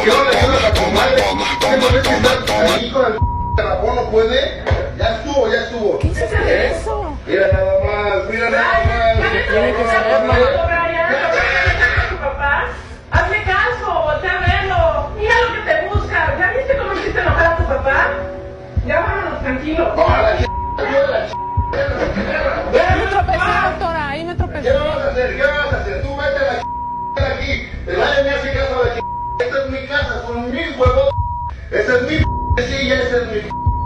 qué no le ayudas a tu madre? ¿Qué no ves que estás ahí con el Ramón? ¿No puede? Ya estuvo, ya estuvo. ¿Qué hiciste eso? Mira nada más, mira nada más. ¿Qué tiene que saber, mamá? ¿Tu papá? Hazme caso, voltea a verlo. Mira lo que te busca. ¿Ya viste cómo hiciste enojar a tu papá? Ya vámonos, tranquilo. Ahí me tropecé, doctora, ahí me tropecé. ¿Qué vas a hacer? ¿Qué vas a hacer? Tú vete a la aquí. Nadie me hace caso a la esta es mi casa, son mis huevos. Esta es mi silla, esta es mi